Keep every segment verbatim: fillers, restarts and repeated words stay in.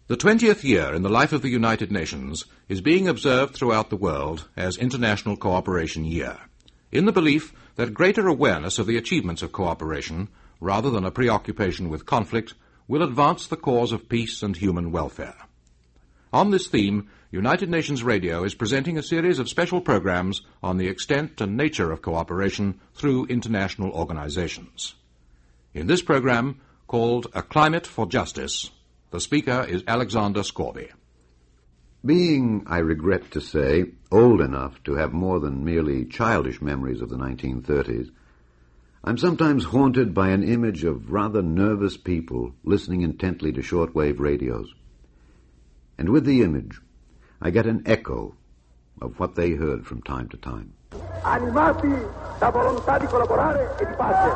The twentieth year in the life of the United Nations is being observed throughout the world as International Cooperation Year, in the belief that greater awareness of the achievements of cooperation, rather than a preoccupation with conflict, will advance the cause of peace and human welfare. On this theme, United Nations Radio is presenting a series of special programs on the extent and nature of cooperation through international organizations. In this program, called A Climate for Justice, the speaker is Alexander Scorby. Being, I regret to say, old enough to have more than merely childish memories of the nineteen thirties, I'm sometimes haunted by an image of rather nervous people listening intently to shortwave radios. And with the image, I get an echo of what they heard from time to time. Animati da volontà di collaborare e di pace.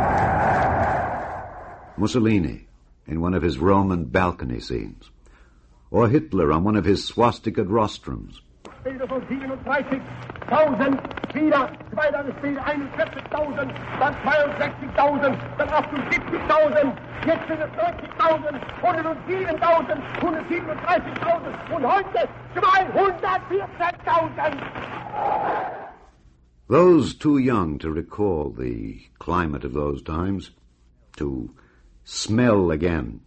Mussolini in one of his Roman balcony scenes, or Hitler on one of his swastikaed rostrums. Von siebenunddreißigtausend, wieder zweihunderteinundvierzigtausend, dann zweiundsechzigtausend, dann achtundsiebzigtausend, jetzt sind es neunzigtausend, hundertsiebentausend, hundertsiebenunddreißigtausend und heute zweihundertvierzigtausend. Those too young to recall the climate of those times, to smell again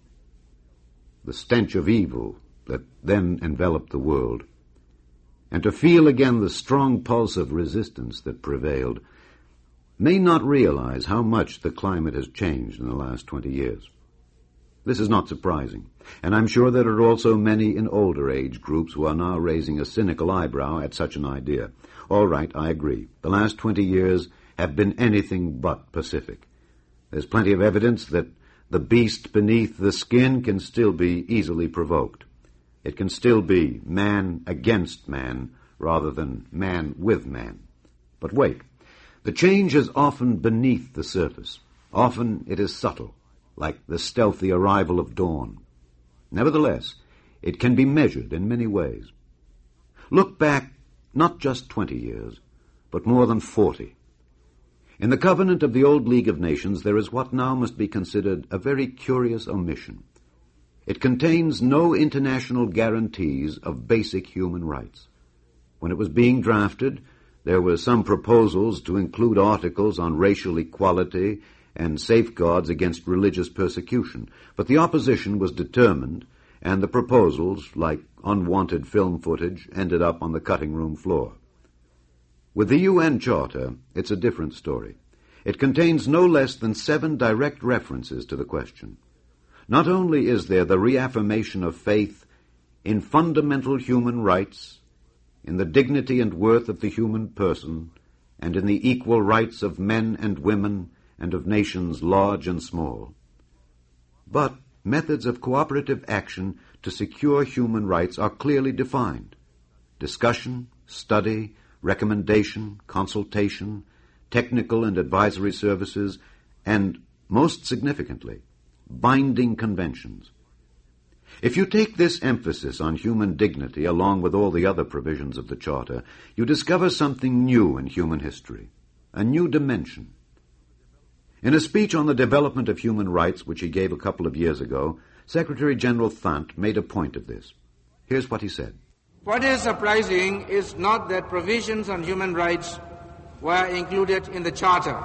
the stench of evil that then enveloped the world, and to feel again the strong pulse of resistance that prevailed, may not realize how much the climate has changed in the last twenty years. This is not surprising, and I'm sure there are also many in older age groups who are now raising a cynical eyebrow at such an idea. All right, I agree. The last twenty years have been anything but pacific. There's plenty of evidence that the beast beneath the skin can still be easily provoked. It can still be man against man rather than man with man. But wait, the change is often beneath the surface. Often it is subtle, like the stealthy arrival of dawn. Nevertheless, it can be measured in many ways. Look back not just twenty years, but more than forty. In the covenant of the old League of Nations, there is what now must be considered a very curious omission. It contains no international guarantees of basic human rights. When it was being drafted, there were some proposals to include articles on racial equality and safeguards against religious persecution, but the opposition was determined, and the proposals, like unwanted film footage, ended up on the cutting room floor. With the U N Charter, it's a different story. It contains no less than seven direct references to the question. Not only is there the reaffirmation of faith in fundamental human rights, in the dignity and worth of the human person, and in the equal rights of men and women and of nations large and small, but methods of cooperative action to secure human rights are clearly defined. Discussion, study, recommendation, consultation, technical and advisory services, and, most significantly, binding conventions. If you take this emphasis on human dignity along with all the other provisions of the Charter, you discover something new in human history, a new dimension. In a speech on the development of human rights which he gave a couple of years ago, Secretary General Thant made a point of this. Here's what he said. What is surprising is not that provisions on human rights were included in the Charter,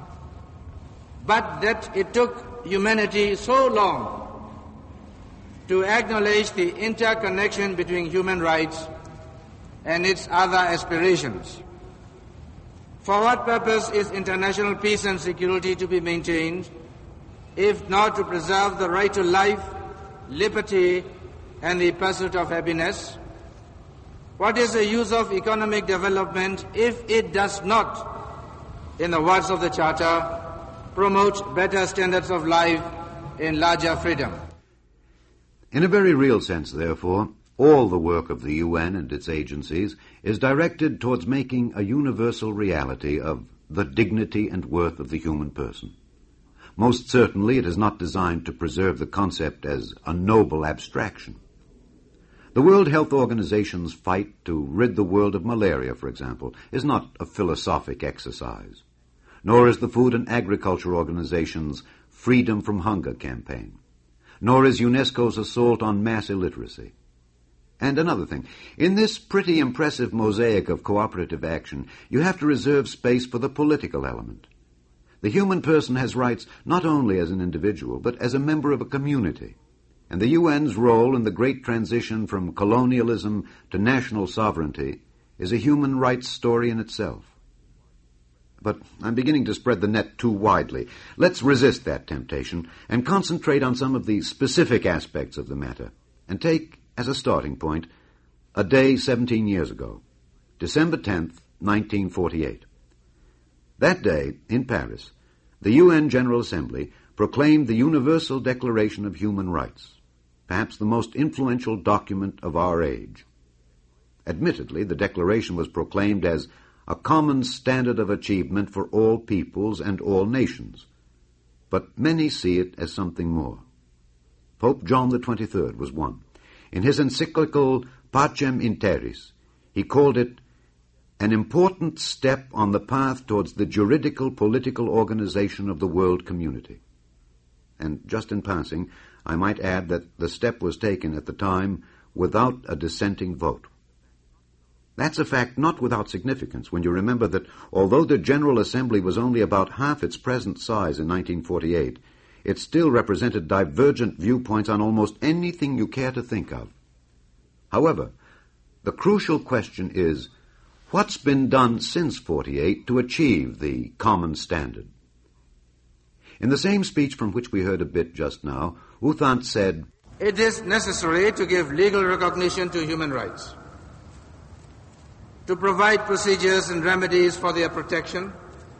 but that it took humanity so long to acknowledge the interconnection between human rights and its other aspirations. For what purpose is international peace and security to be maintained, if not to preserve the right to life, liberty, and the pursuit of happiness? What is the use of economic development if it does not, in the words of the Charter, promote better standards of life in larger freedom? In a very real sense, therefore, all the work of the U N and its agencies is directed towards making a universal reality of the dignity and worth of the human person. Most certainly it is not designed to preserve the concept as a noble abstraction. The World Health Organization's fight to rid the world of malaria, for example, is not a philosophic exercise, nor is the Food and Agriculture Organization's Freedom from Hunger campaign. nor is UNESCO's assault on mass illiteracy. And another thing, in this pretty impressive mosaic of cooperative action, you have to reserve space for the political element. The human person has rights not only as an individual, but as a member of a community. And the U N's role in the great transition from colonialism to national sovereignty is a human rights story in itself. But I'm beginning to spread the net too widely. Let's resist that temptation and concentrate on some of the specific aspects of the matter, and take as a starting point a day seventeen years ago, December tenth, nineteen forty-eight. That day, in Paris, the U N General Assembly proclaimed the Universal Declaration of Human Rights, perhaps the most influential document of our age. Admittedly, the declaration was proclaimed as a common standard of achievement for all peoples and all nations, but many see it as something more. Pope John the twenty-third was one. In his encyclical Pacem in Terris, he called it an important step on the path towards the juridical political organization of the world community. And just in passing, I might add that the step was taken at the time without a dissenting vote. That's a fact not without significance when you remember that although the General Assembly was only about half its present size in nineteen forty-eight, it still represented divergent viewpoints on almost anything you care to think of. However, the crucial question is, what's been done since forty-eight to achieve the common standard? In the same speech from which we heard a bit just now, U Thant said, "It is necessary to give legal recognition to human rights, to provide procedures and remedies for their protection,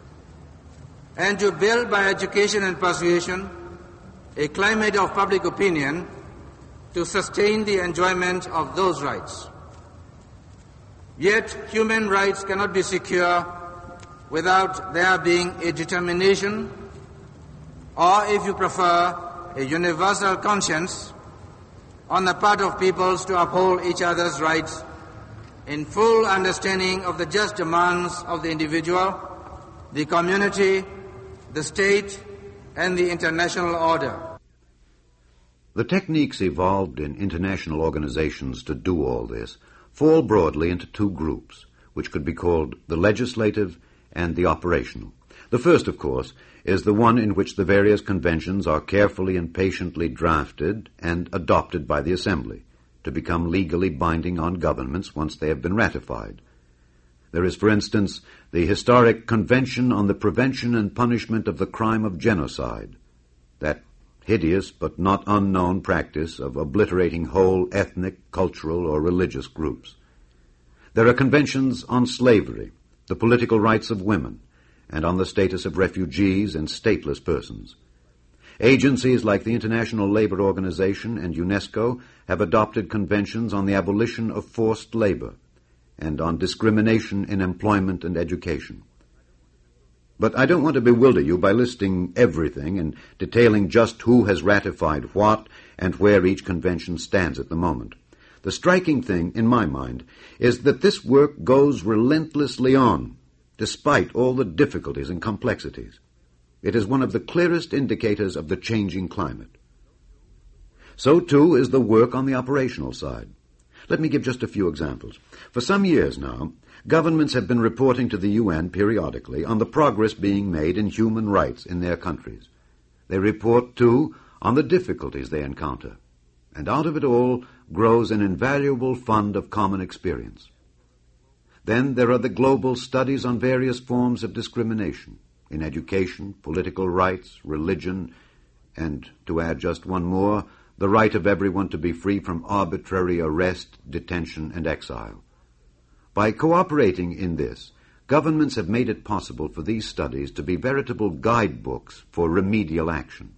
and to build by education and persuasion a climate of public opinion to sustain the enjoyment of those rights. Yet human rights cannot be secure without there being a determination, or if you prefer, a universal conscience on the part of peoples to uphold each other's rights in full understanding of the just demands of the individual, the community, the state, and the international order." The techniques evolved in international organizations to do all this fall broadly into two groups, which could be called the legislative and the operational. The first, of course, is the one in which the various conventions are carefully and patiently drafted and adopted by the Assembly to become legally binding on governments once they have been ratified. There is, for instance, the historic Convention on the Prevention and Punishment of the Crime of Genocide, that hideous but not unknown practice of obliterating whole ethnic, cultural, or religious groups. There are conventions on slavery, the political rights of women, and on the status of refugees and stateless persons. Agencies like the International Labor Organization and UNESCO have adopted conventions on the abolition of forced labor and on discrimination in employment and education. But I don't want to bewilder you by listing everything and detailing just who has ratified what and where each convention stands at the moment. The striking thing, in my mind, is that this work goes relentlessly on, despite all the difficulties and complexities. It is one of the clearest indicators of the changing climate. So, too, is the work on the operational side. Let me give just a few examples. For some years now, governments have been reporting to the U N periodically on the progress being made in human rights in their countries. They report, too, on the difficulties they encounter. And out of it all grows an invaluable fund of common experience. Then there are the global studies on various forms of discrimination in education, political rights, religion, and, to add just one more, the right of everyone to be free from arbitrary arrest, detention, and exile. By cooperating in this, governments have made it possible for these studies to be veritable guidebooks for remedial action.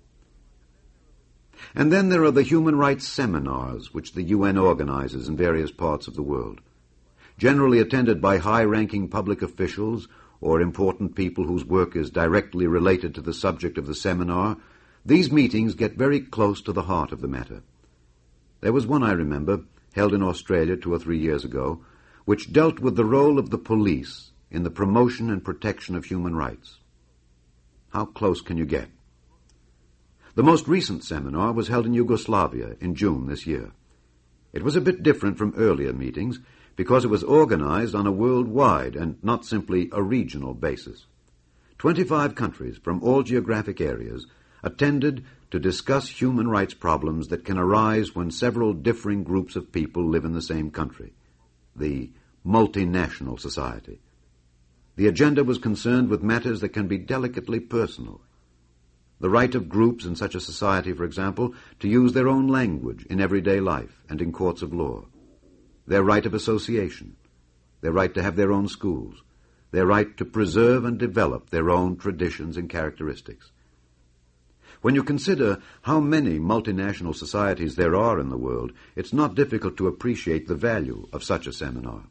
And then there are the human rights seminars which the U N organizes in various parts of the world. Generally attended by high-ranking public officials or important people whose work is directly related to the subject of the seminar, these meetings get very close to the heart of the matter. There was one, I remember, held in Australia two or three years ago, which dealt with the role of the police in the promotion and protection of human rights. How close can you get? The most recent seminar was held in Yugoslavia in June this year. It was a bit different from earlier meetings because it was organized on a worldwide and not simply a regional basis. Twenty-five countries from all geographic areas attended to discuss human rights problems that can arise when several differing groups of people live in the same country, the multinational society. The agenda was concerned with matters that can be delicately personal. The right of groups in such a society, for example, to use their own language in everyday life and in courts of law. Their right of association. Their right to have their own schools. Their right to preserve and develop their own traditions and characteristics. When you consider how many multinational societies there are in the world, it's not difficult to appreciate the value of such a seminar.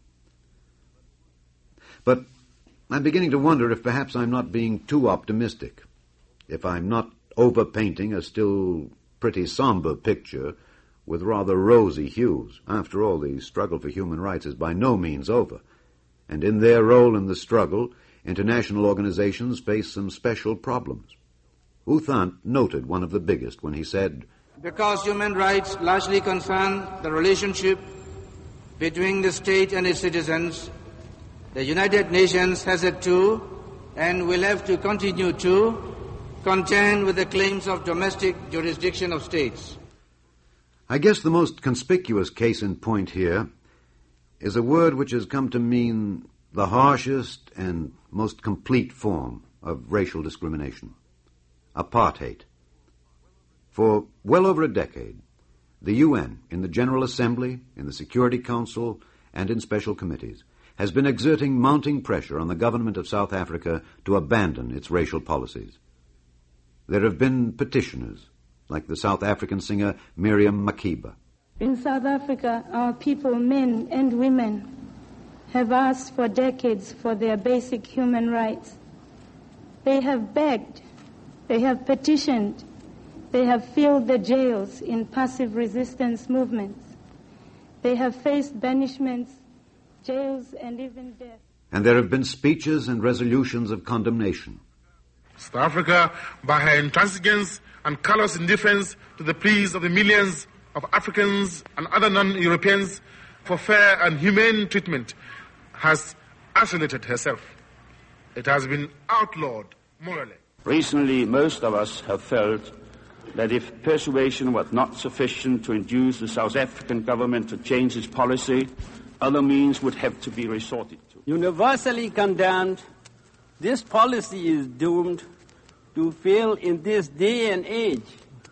But I'm beginning to wonder if perhaps I'm not being too optimistic, if I'm not overpainting a still pretty somber picture with rather rosy hues. After all, the struggle for human rights is by no means over, and in their role in the struggle, international organizations face some special problems. U Thant noted one of the biggest when he said, "Because human rights largely concern the relationship between the state and its citizens, the United Nations has had to, and will have to continue to, contend with the claims of domestic jurisdiction of states." I guess the most conspicuous case in point here is a word which has come to mean the harshest and most complete form of racial discrimination: apartheid. For well over a decade, the U N, in the General Assembly, in the Security Council, and in special committees, has been exerting mounting pressure on the government of South Africa to abandon its racial policies. There have been petitioners, like the South African singer Miriam Makeba. In South Africa, our people, men and women, have asked for decades for their basic human rights. They have begged, they have petitioned, they have filled the jails in passive resistance movements. They have faced banishments, jails, and even death. And there have been speeches and resolutions of condemnation. South Africa, by her intransigence and callous indifference to the pleas of the millions of Africans and other non-Europeans for fair and humane treatment, has isolated herself. It has been outlawed morally. Recently, most of us have felt that if persuasion was not sufficient to induce the South African government to change its policy, other means would have to be resorted to. Universally condemned, this policy is doomed to fail in this day and age.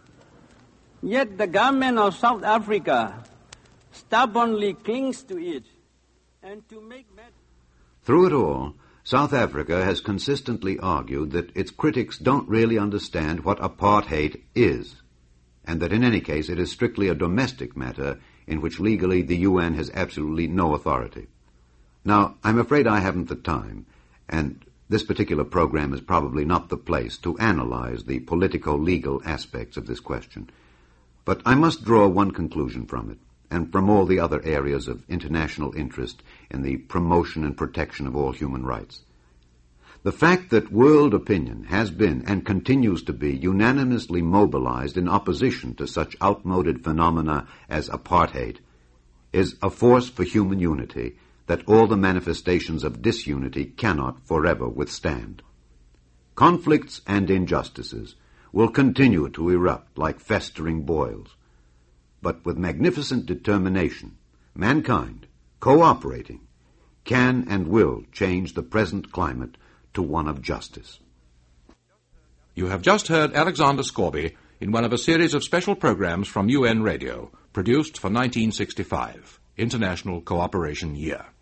Yet the government of South Africa stubbornly clings to it. And to make matters... Through it all, South Africa has consistently argued that its critics don't really understand what apartheid is, and that in any case it is strictly a domestic matter in which legally the U N has absolutely no authority. Now, I'm afraid I haven't the time, and this particular program is probably not the place to analyze the politico-legal aspects of this question. But I must draw one conclusion from it, and from all the other areas of international interest in the promotion and protection of all human rights. The fact that world opinion has been and continues to be unanimously mobilized in opposition to such outmoded phenomena as apartheid is a force for human unity that all the manifestations of disunity cannot forever withstand. Conflicts and injustices will continue to erupt like festering boils, but with magnificent determination, mankind, cooperating, can and will change the present climate to one of justice. You have just heard Alexander Scorby in one of a series of special programs from U N Radio, produced for nineteen sixty-five, International Cooperation Year.